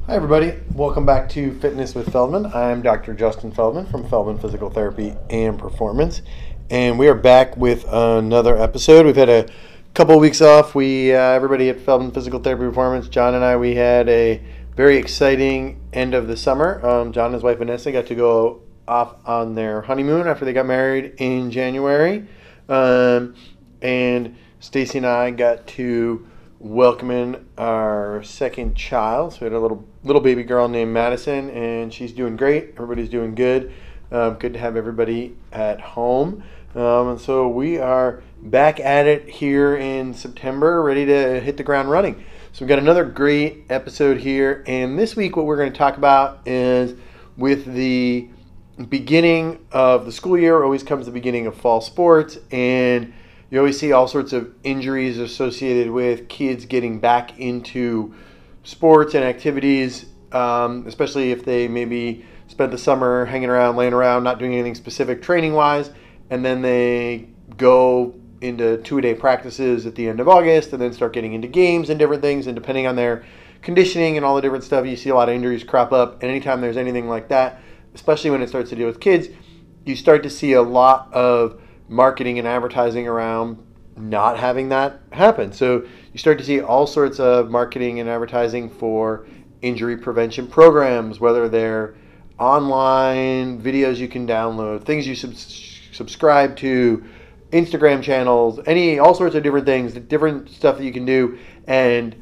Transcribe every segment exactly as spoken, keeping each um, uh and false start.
Hi everybody, welcome back to Fitness with Feldman. I'm Doctor Justin Feldman from Feldman Physical Therapy and Performance, and we are back with another episode. We've had a couple of weeks off. We, uh, everybody at Feldman Physical Therapy Performance, John and I, we had a very exciting end of the summer. Um, John and his wife Vanessa got to go off on their honeymoon after they got married in January, um, and Stacy and I got to welcome in our second child. So we had a little little baby girl named Madison, and she's doing great. Everybody's doing good. Um, good to have everybody at home. Um, and so we are back at it here in September, ready to hit the ground running. So we've got another great episode here. And this week what we're going to talk about is with the beginning of the school year, always comes the beginning of fall sports, and you always see all sorts of injuries associated with kids getting back into sports and activities, um, especially if they maybe spent the summer hanging around, laying around, not doing anything specific training-wise, and then they go into two-a-day practices at the end of August and then start getting into games and different things, and depending on their conditioning and all the different stuff, you see a lot of injuries crop up. And anytime there's anything like that, especially when it starts to deal with kids, you start to see a lot of marketing and advertising around not having that happen. So you start to see all sorts of marketing and advertising for injury prevention programs, whether they're online videos you can download, things you sub- subscribe to, Instagram channels, any all sorts of different things, different stuff that you can do. And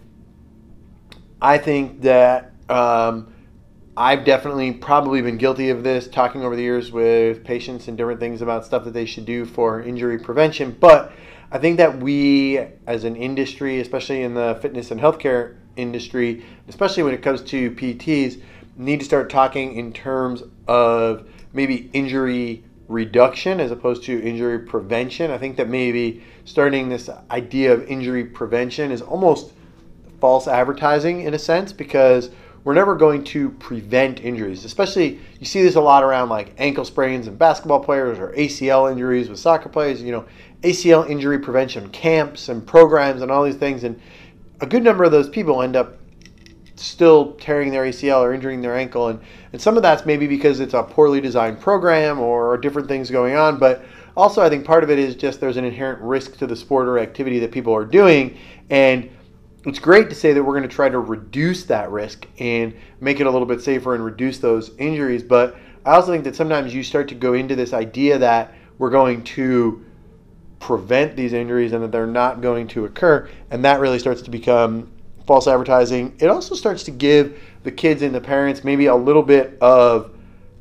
I think that um, I've definitely probably been guilty of this, talking over the years with patients and different things about stuff that they should do for injury prevention. But I think that we as an industry, especially in the fitness and healthcare industry, especially when it comes to P Ts, need to start talking in terms of maybe injury reduction as opposed to injury prevention. I think that maybe starting this idea of injury prevention is almost false advertising in a sense, because we're never going to prevent injuries. Especially, you see this a lot around like ankle sprains in basketball players or A C L injuries with soccer players. You know, A C L injury prevention camps and programs and all these things. And a good number of those people end up still tearing their A C L or injuring their ankle. And, and some of that's maybe because it's a poorly designed program or different things going on. But also I think part of it is just there's an inherent risk to the sport or activity that people are doing. And it's great to say that we're going to try to reduce that risk and make it a little bit safer and reduce those injuries. But I also think that sometimes you start to go into this idea that we're going to prevent these injuries and that they're not going to occur. And that really starts to become false advertising. It also starts to give the kids and the parents maybe a little bit of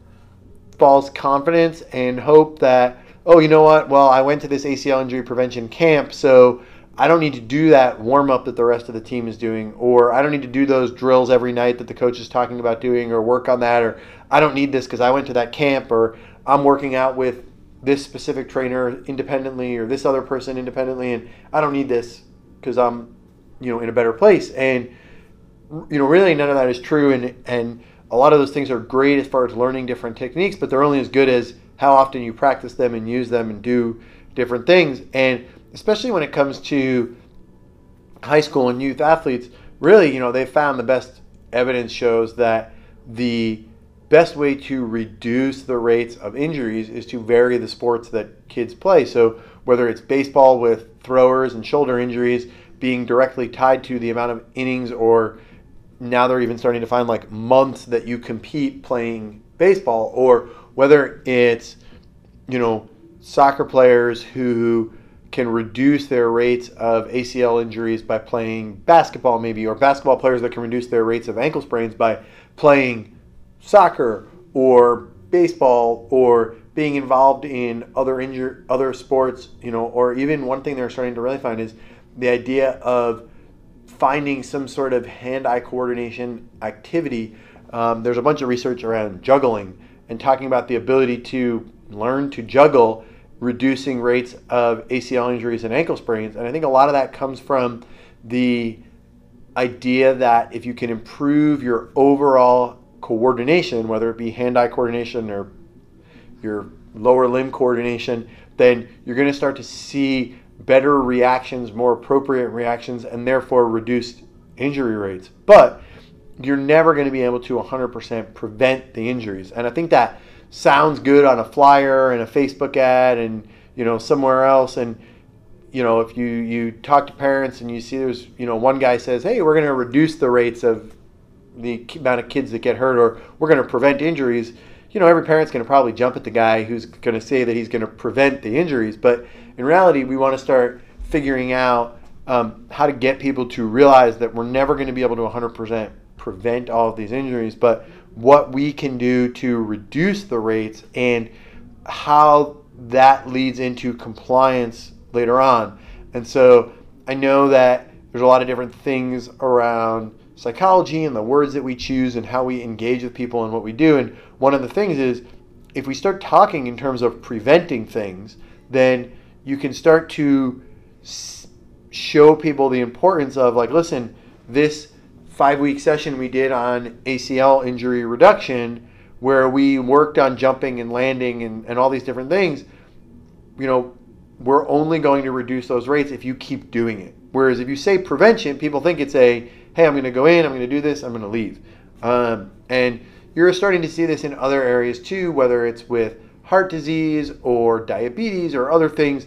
false confidence and hope that, oh, you know what? Well, I went to this A C L injury prevention camp, so I don't need to do that warm-up that the rest of the team is doing, or I don't need to do those drills every night that the coach is talking about doing, or work on that, or I don't need this because I went to that camp, or I'm working out with this specific trainer independently or this other person independently, and I don't need this because I'm, you know, in a better place. And, you know, really none of that is true, and, and a lot of those things are great as far as learning different techniques, but they're only as good as how often you practice them and use them and do different things. And especially when it comes to high school and youth athletes, really, you know, they've found the best evidence shows that the best way to reduce the rates of injuries is to vary the sports that kids play. So whether it's baseball with throwers and shoulder injuries being directly tied to the amount of innings, or now they're even starting to find like months that you compete playing baseball, or whether it's, you know, soccer players who can reduce their rates of A C L injuries by playing basketball maybe, or basketball players that can reduce their rates of ankle sprains by playing soccer or baseball, or being involved in other injur- other sports, you know, or even one thing they're starting to really find is the idea of finding some sort of hand-eye coordination activity. Um, there's a bunch of research around juggling and talking about the ability to learn to juggle, reducing rates of A C L injuries and ankle sprains. And I think a lot of that comes from the idea that if you can improve your overall coordination, whether it be hand-eye coordination or your lower limb coordination, then you're going to start to see better reactions, more appropriate reactions, and therefore reduced injury rates. But you're never going to be able to one hundred percent prevent the injuries. And I think that sounds good on a flyer and a Facebook ad and, you know, somewhere else. And, you know, if you, you talk to parents and you see there's, you know, one guy says, hey, we're going to reduce the rates of the amount of kids that get hurt, or we're going to prevent injuries, you know, every parent's going to probably jump at the guy who's going to say that he's going to prevent the injuries. But in reality, we want to start figuring out um, how to get people to realize that we're never going to be able to one hundred percent prevent all of these injuries, but what we can do to reduce the rates and how that leads into compliance later on. And so I know that there's a lot of different things around psychology and the words that we choose and how we engage with people and what we do. And one of the things is, if we start talking in terms of preventing things, then you can start to s- show people the importance of, like, listen, this five-week session we did on A C L injury reduction, where we worked on jumping and landing and, and all these different things, you know, we're only going to reduce those rates if you keep doing it. Whereas if you say prevention, people think it's a, hey, I'm going to go in, I'm going to do this, I'm going to leave. Um, and you're starting to see this in other areas too, whether it's with heart disease or diabetes or other things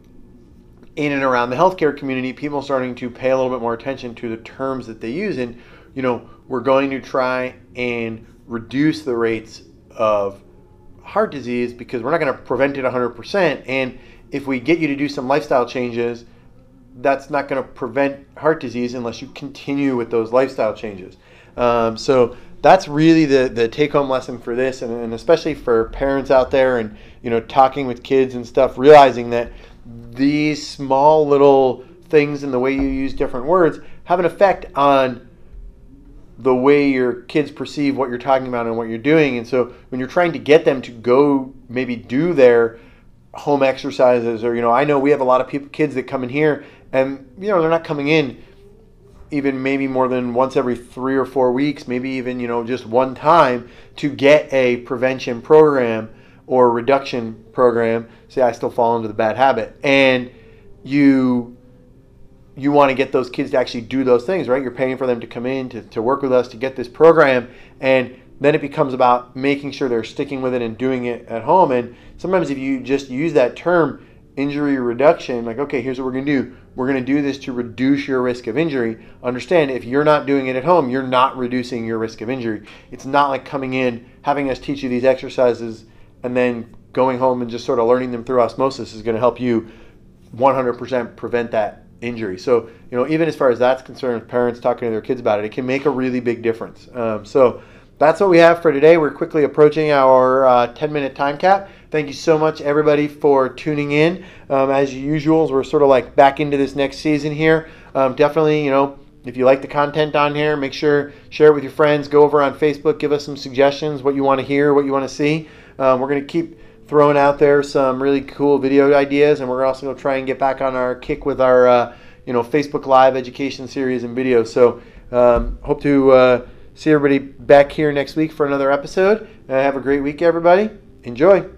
in and around the healthcare community. People are starting to pay a little bit more attention to the terms that they use. And, you know, we're going to try and reduce the rates of heart disease because we're not going to prevent it one hundred percent. And if we get you to do some lifestyle changes, that's not going to prevent heart disease unless you continue with those lifestyle changes. Um, so that's really the, the take-home lesson for this, and, and especially for parents out there and, you know, talking with kids and stuff, realizing that these small little things and the way you use different words have an effect on the way your kids perceive what you're talking about and what you're doing. And so when you're trying to get them to go maybe do their home exercises, or, you know, I know we have a lot of people, kids that come in here and, you know, they're not coming in even maybe more than once every three or four weeks, maybe even, you know, just one time to get a prevention program or reduction program. Say I still fall into the bad habit, and you you want to get those kids to actually do those things, right? You're paying for them to come in to, to work with us to get this program, and then it becomes about making sure they're sticking with it and doing it at home. And sometimes if you just use that term, injury reduction, like, okay, here's what we're going to do. We're going to do this to reduce your risk of injury. Understand, if you're not doing it at home, you're not reducing your risk of injury. It's not like coming in, having us teach you these exercises, and then going home and just sort of learning them through osmosis is going to help you one hundred percent prevent that injury. So, you know, even as far as that's concerned, parents talking to their kids about it, it can make a really big difference. Um, so that's what we have for today. We're quickly approaching our uh, ten minute time cap. Thank you so much, everybody, for tuning in. Um, as usual, we're sort of like back into this next season here. Um, definitely, you know, if you like the content on here, make sure share it with your friends. Go over on Facebook, give us some suggestions, what you want to hear, what you want to see. Um, we're going to keep throwing out there some really cool video ideas, and we're also going to try and get back on our kick with our, uh, you know, Facebook Live education series and videos. So um, hope to uh, see everybody back here next week for another episode. Uh, have a great week, everybody. Enjoy.